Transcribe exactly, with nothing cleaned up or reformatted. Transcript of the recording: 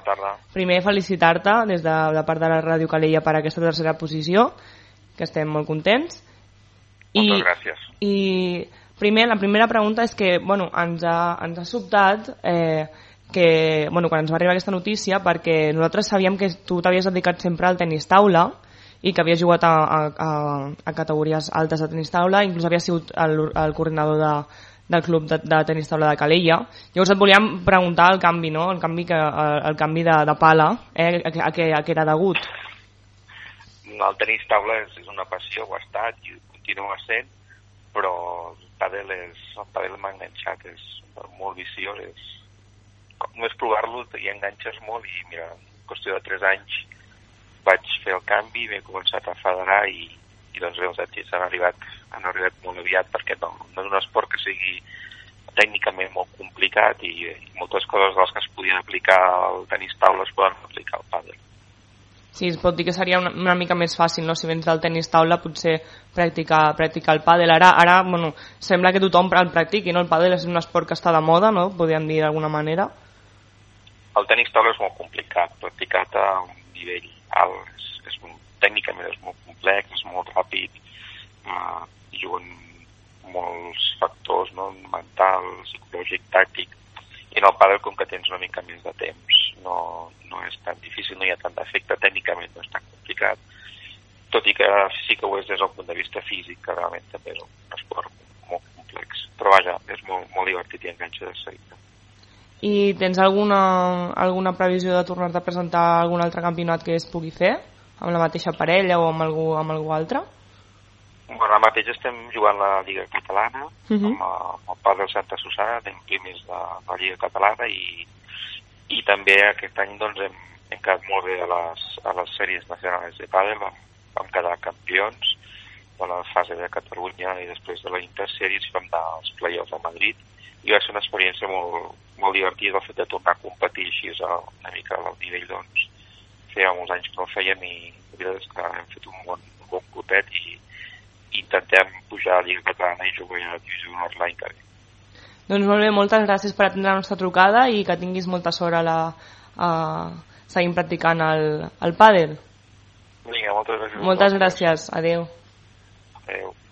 tarda. Primer, felicitar-te des de la part de la Ràdio Calella per aquesta tercera posició, que estem molt contents. Moltes I, gràcies. I primer, la primera pregunta és que bueno, ens, ha, ens ha sobtat eh, que, bueno, quan ens va arribar aquesta notícia, perquè nosaltres sabíem que tu t'havies dedicat sempre al tenis taula i que havies jugat a, a, a, a categories altes de tenis taula, inclús havies sigut el, el coordinador de, del club de, de tenis taula de Calella. Llavors et volíem preguntar el canvi, no? el canvi, que, el canvi de, de pala, eh? a, a, a, a què era degut? El tenis taula és, és una passió, ho ha estat i continua sent, però el pàdel és, el pàdel m'ha enganxat, és molt viciós, és, només provar-lo i enganxes molt i mira, en qüestió de tres anys vaig fer el canvi, m'he començat a federar i, i doncs bé, els èxits han arribat, han arribat molt aviat perquè no, no és un esport que sigui tècnicament molt complicat i, i moltes coses de les que es podien aplicar al tenis taula es poden aplicar al pàdel. Sí, es pot dir que seria una, una mica més fàcil, no? Si vens del tenis taula potser practicar, practicar el pàdel. Ara, ara bueno, sembla que tothom el practiqui, no? El pàdel és un esport que està de moda, no? Podríem dir d'alguna manera. El tenis taula és molt complicat, practicat a un nivell alt, és, és un, tècnicament és molt complex, és molt ràpid, eh, juguen molts factors, no? Mental, psicològic, tàctic, i en el pàdel com que tens una mica més de temps no, no és tan difícil, no hi ha tant d'efecte, tècnicament no és tan complicat, tot i que sí que ho és des del punt de vista físic, que realment també és un esport molt complex, però vaja, és molt, molt divertit i enganxa de seguida. I tens alguna, alguna previsió de tornar-te a presentar algun altre campionat que es pugui fer? Amb la mateixa parella o amb algú, amb algú altre? Bueno, ara mateix estem jugant la Lliga Catalana, uh -huh. amb, amb el Pàdel Santa Susana, anem primers de la Lliga Catalana i, i també aquest any doncs, hem, hem quedat molt bé a les, a les sèries nacionals de pàdel, vam, vam quedar campions de la fase de Catalunya i després de la Intersèries vam anar als play-offs a Madrid i va ser una experiència molt, molt divertida el fet de tornar a competir així a, una mica al nivell, doncs feia molts anys que no ho fèiem i la veritat és que hem fet un bon, un bon grupet i intentem pujar a la Lliga Catalana i jugar a la Divisió Honor l'any que ve. Doncs molt bé, moltes gràcies per atendre la nostra trucada i que tinguis molta sort a, la, a seguir practicant el, el pàdel. Vinga, moltes gràcies. Moltes gràcies, adeu. Adeu.